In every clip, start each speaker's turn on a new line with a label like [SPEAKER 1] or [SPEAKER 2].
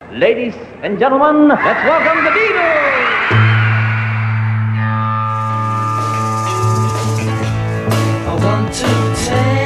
[SPEAKER 1] Ladies and gentlemen, let's welcome the Beatles! I want to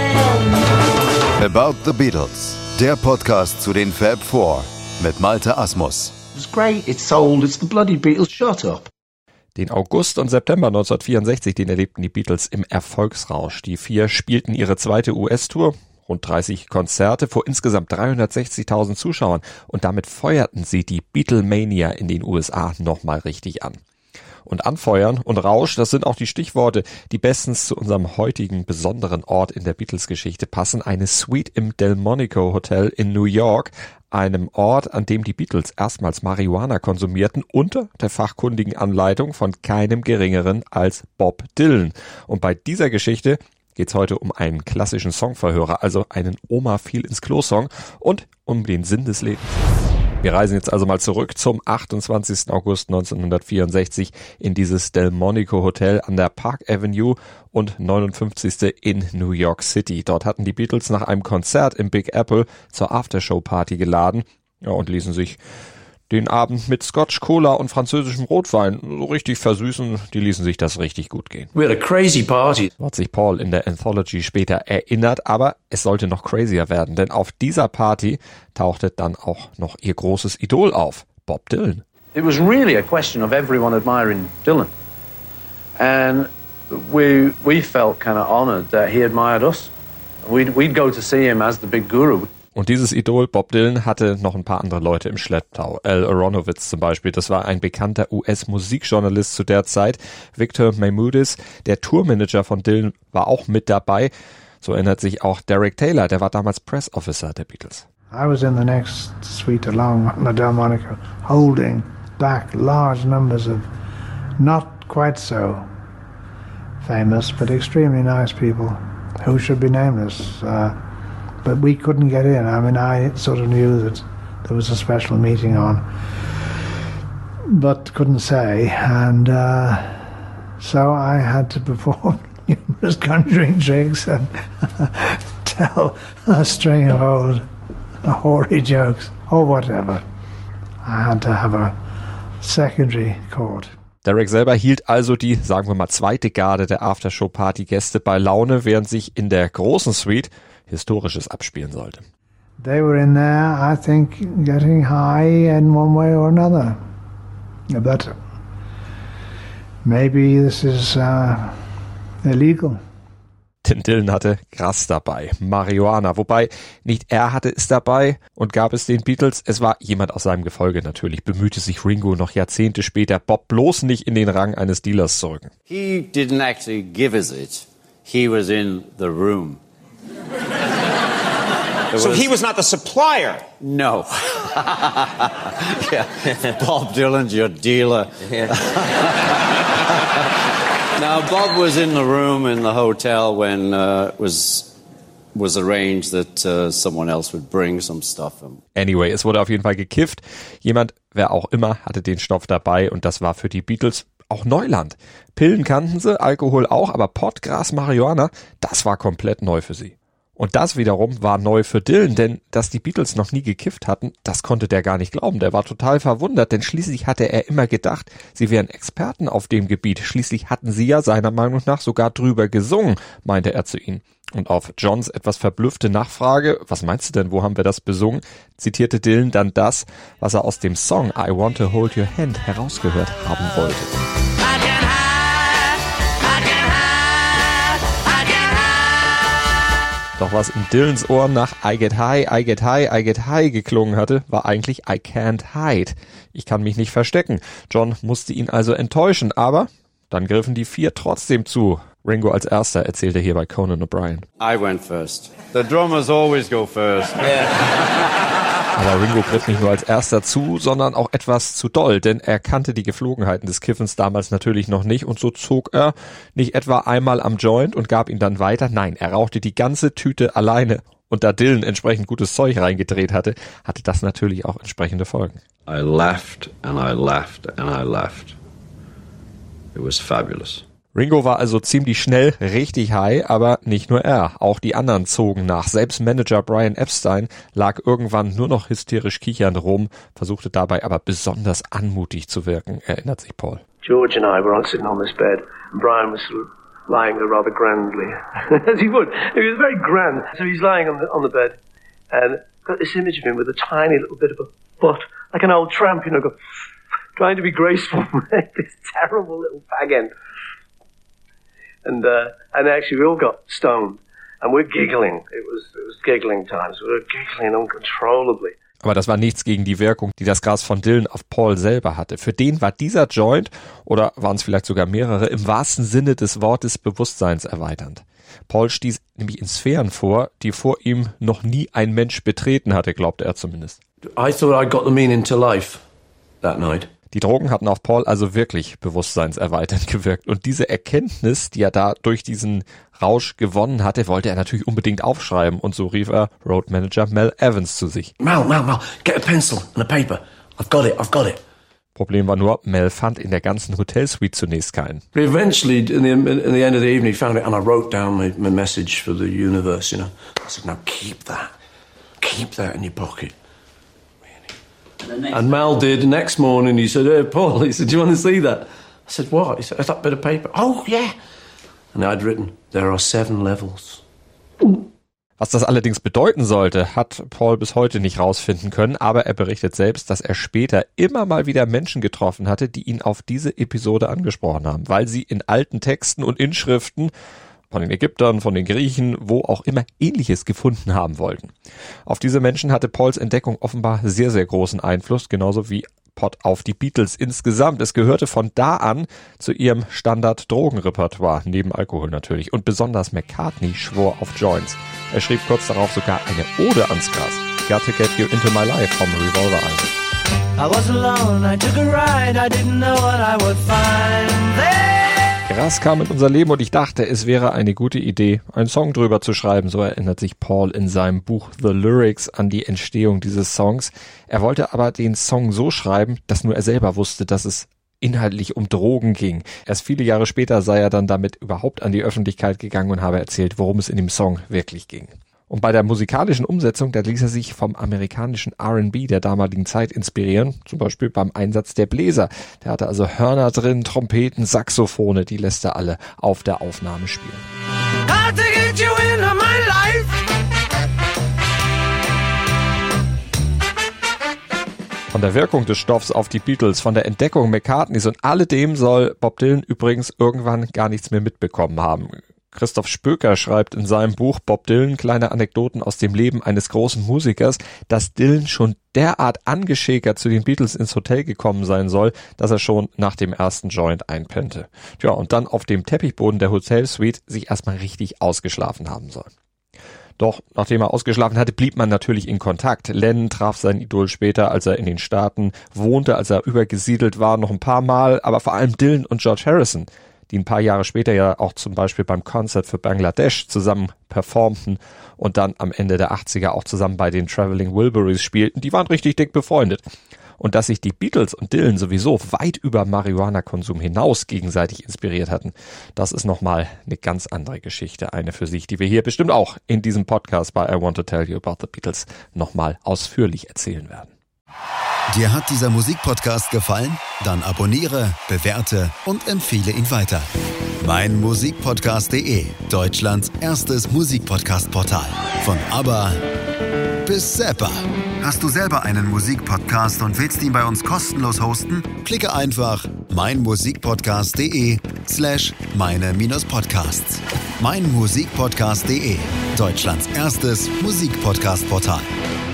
[SPEAKER 1] tell you
[SPEAKER 2] About the Beatles, der Podcast zu den Fab Four mit Malte Asmus.
[SPEAKER 3] It's great, it's sold, it's the bloody Beatles, shut up.
[SPEAKER 4] Den August und September 1964, den erlebten die Beatles im Erfolgsrausch. Die vier spielten ihre zweite US-Tour, rund 30 Konzerte vor insgesamt 360.000 Zuschauern und damit feuerten sie die Beatlemania in den USA nochmal richtig an. Und Anfeuern und Rausch, das sind auch die Stichworte, die bestens zu unserem heutigen besonderen Ort in der Beatles-Geschichte passen. Eine Suite im Delmonico Hotel in New York, einem Ort, an dem die Beatles erstmals Marihuana konsumierten, unter der fachkundigen Anleitung von keinem Geringeren als Bob Dylan. Und bei dieser Geschichte geht's heute um einen klassischen Songverhörer, also einen Oma-fiel-ins-Klo-Song und um den Sinn des Lebens. Wir reisen jetzt also mal zurück zum 28. August 1964 in dieses Delmonico Hotel an der Park Avenue und 59. in New York City. Dort hatten die Beatles nach einem Konzert im Big Apple zur Aftershow-Party geladen und ließen sich den Abend mit Scotch, Cola und französischem Rotwein so richtig versüßen. Die ließen sich das richtig gut gehen.
[SPEAKER 3] We had a crazy party.
[SPEAKER 4] So hat sich Paul in der Anthology später erinnert, aber es sollte noch crazier werden, denn auf dieser Party tauchte dann auch noch ihr großes Idol auf, Bob Dylan.
[SPEAKER 5] It was really a question of everyone admiring Dylan. And we felt kind of honored that he admired us. We'd go to see him as the big guru.
[SPEAKER 4] Und dieses Idol, Bob Dylan, hatte noch ein paar andere Leute im Schlepptau. Al Aronowitz zum Beispiel, das war ein bekannter US-Musikjournalist zu der Zeit. Victor Maimudis, der Tourmanager von Dylan, war auch mit dabei. So erinnert sich auch Derek Taylor, der war damals Press Officer der Beatles.
[SPEAKER 6] I was in the next suite along on the Delmonico, holding back large numbers of not quite so famous but extremely nice people who should be nameless. But we couldn't get in. I mean, I sort of knew that there was a special meeting on, but couldn't say. And so I had to perform numerous conjuring tricks and tell a string of old hoary jokes or whatever. I had to have a secondary court.
[SPEAKER 4] Derek selber hielt also die, sagen wir mal, zweite Garde der Aftershow-Party-Gäste bei Laune, während sich in der großen Suite Historisches abspielen sollte.
[SPEAKER 6] They were in there, I think, getting high in one way or another. But maybe this is illegal.
[SPEAKER 4] Denn Dylan hatte Gras dabei, Marihuana, wobei nicht er hatte es dabei und gab es den Beatles, es war jemand aus seinem Gefolge natürlich, bemühte sich Ringo noch Jahrzehnte später, Bob bloß nicht in den Rang eines Dealers zu rücken.
[SPEAKER 7] He didn't actually give us it, he was in the room.
[SPEAKER 8] So he was not the supplier?
[SPEAKER 7] No. Yeah. Bob Dylan's your dealer. Yeah. Now, Bob was in the room in the hotel when was arranged that someone else would bring some stuff.
[SPEAKER 4] Anyway, es wurde auf jeden Fall gekifft. Jemand, wer auch immer, hatte den Stoff dabei und das war für die Beatles auch Neuland. Pillen kannten sie, Alkohol auch, aber Pot, Gras, Marihuana, das war komplett neu für sie. Und das wiederum war neu für Dylan, denn dass die Beatles noch nie gekifft hatten, das konnte der gar nicht glauben. Der war total verwundert, denn schließlich hatte er immer gedacht, sie wären Experten auf dem Gebiet. Schließlich hatten sie ja seiner Meinung nach sogar drüber gesungen, meinte er zu ihnen. Und auf Johns etwas verblüffte Nachfrage, was meinst du denn, wo haben wir das besungen, zitierte Dylan dann das, was er aus dem Song I Want to Hold Your Hand herausgehört haben wollte. Doch was in Dylans Ohren nach I get high, I get high, I get high geklungen hatte, war eigentlich I can't hide. Ich kann mich nicht verstecken. John musste ihn also enttäuschen, aber dann griffen die vier trotzdem zu. Ringo als erster erzählte hier bei Conan O'Brien.
[SPEAKER 7] I went first. The drummers always go first. Yeah.
[SPEAKER 4] Aber Ringo griff nicht nur als erster zu, sondern auch etwas zu doll, denn er kannte die Geflogenheiten des Kiffens damals natürlich noch nicht und so zog er nicht etwa einmal am Joint und gab ihn dann weiter. Nein, er rauchte die ganze Tüte alleine. Und da Dylan entsprechend gutes Zeug reingedreht hatte, hatte das natürlich auch entsprechende Folgen.
[SPEAKER 7] I laughed and I laughed and I laughed. It was fabulous.
[SPEAKER 4] Ringo war also ziemlich schnell richtig high, aber nicht nur er. Auch die anderen zogen nach. Selbst Manager Brian Epstein lag irgendwann nur noch hysterisch kichernd rum, versuchte dabei aber besonders anmutig zu wirken, erinnert sich Paul.
[SPEAKER 9] George and I were all sitting on this bed, and Brian was sort of lying there rather grandly, as he would. He was very grand. So he's lying on the bed, and got this image of him with a tiny little bit of a butt, like an old tramp, trying to be graceful, this terrible little fag end. And actually we all got stoned, and we're giggling. It was giggling times. We were giggling uncontrollably.
[SPEAKER 4] Aber das war nichts gegen die Wirkung, die das Gras von Dylan auf Paul selber hatte. Für den war dieser Joint, oder waren es vielleicht sogar mehrere, im wahrsten Sinne des Wortes bewusstseinserweiternd. Paul stieß nämlich in Sphären vor, die vor ihm noch nie ein Mensch betreten hatte, glaubte er zumindest.
[SPEAKER 9] I thought I got the meaning to life that night.
[SPEAKER 4] Die Drogen hatten auf Paul also wirklich bewusstseinserweiternd gewirkt. Und diese Erkenntnis, die er da durch diesen Rausch gewonnen hatte, wollte er natürlich unbedingt aufschreiben. Und so rief er Roadmanager Mel Evans zu sich.
[SPEAKER 9] Mel, get a pencil and a paper. I've got it.
[SPEAKER 4] Problem war nur, Mel fand in der ganzen Hotelsuite zunächst keinen.
[SPEAKER 9] But eventually, in the end of the evening, he found it and I wrote down my message for the universe, I said, now keep that in your pocket. And Mal did. The next morning he said, hey, Paul, he said, do you want to see that? I said, what? He said, that bit of paper. Oh, yeah. And I'd written, there are 7 levels.
[SPEAKER 4] Was das allerdings bedeuten sollte, hat Paul bis heute nicht rausfinden können, aber er berichtet selbst, dass er später immer mal wieder Menschen getroffen hatte, die ihn auf diese Episode angesprochen haben, weil sie in alten Texten und Inschriften von den Ägyptern, von den Griechen, wo auch immer Ähnliches gefunden haben wollten. Auf diese Menschen hatte Pauls Entdeckung offenbar sehr, sehr großen Einfluss, genauso wie auf die Beatles insgesamt. Es gehörte von da an zu ihrem Standard-Drogenrepertoire, neben Alkohol natürlich. Und besonders McCartney schwor auf Joints. Er schrieb kurz darauf sogar eine Ode ans Gras. Got to Get You Into My Life vom Revolver-Album.
[SPEAKER 10] I was alone, I took a ride, I didn't know what I would find there.
[SPEAKER 4] Gras kam in unser Leben und ich dachte, es wäre eine gute Idee, einen Song drüber zu schreiben. So erinnert sich Paul in seinem Buch The Lyrics an die Entstehung dieses Songs. Er wollte aber den Song so schreiben, dass nur er selber wusste, dass es inhaltlich um Drogen ging. Erst viele Jahre später sei er dann damit überhaupt an die Öffentlichkeit gegangen und habe erzählt, worum es in dem Song wirklich ging. Und bei der musikalischen Umsetzung, da ließ er sich vom amerikanischen R&B der damaligen Zeit inspirieren, zum Beispiel beim Einsatz der Bläser. Der hatte also Hörner drin, Trompeten, Saxophone, die lässt er alle auf der Aufnahme spielen.
[SPEAKER 10] Got to get you into my life.
[SPEAKER 4] Von der Wirkung des Stoffs auf die Beatles, von der Entdeckung McCartneys und alledem soll Bob Dylan übrigens irgendwann gar nichts mehr mitbekommen haben. Christoph Spöker schreibt in seinem Buch Bob Dylan, kleine Anekdoten aus dem Leben eines großen Musikers, dass Dylan schon derart angeschäkert zu den Beatles ins Hotel gekommen sein soll, dass er schon nach dem ersten Joint einpennte. Tja, und dann auf dem Teppichboden der Hotelsuite sich erstmal richtig ausgeschlafen haben soll. Doch nachdem er ausgeschlafen hatte, blieb man natürlich in Kontakt. Lennon traf sein Idol später, als er in den Staaten wohnte, als er übergesiedelt war, noch ein paar Mal, aber vor allem Dylan und George Harrison, die ein paar Jahre später ja auch zum Beispiel beim Konzert für Bangladesch zusammen performten und dann am Ende der 80er auch zusammen bei den Traveling Wilburys spielten, die waren richtig dick befreundet. Und dass sich die Beatles und Dylan sowieso weit über Marihuana-Konsum hinaus gegenseitig inspiriert hatten, das ist nochmal eine ganz andere Geschichte, eine für sich, die wir hier bestimmt auch in diesem Podcast bei I Want to Tell You About the Beatles nochmal ausführlich erzählen werden.
[SPEAKER 2] Dir hat dieser Musikpodcast gefallen? Dann abonniere, bewerte und empfehle ihn weiter. meinmusikpodcast.de, Deutschlands erstes Musikpodcast-Portal. Von ABBA bis Zappa. Hast du selber einen Musikpodcast und willst ihn bei uns kostenlos hosten? Klicke einfach meinmusikpodcast.de/meine-podcasts. meinmusikpodcast.de, Deutschlands erstes Musikpodcast-Portal.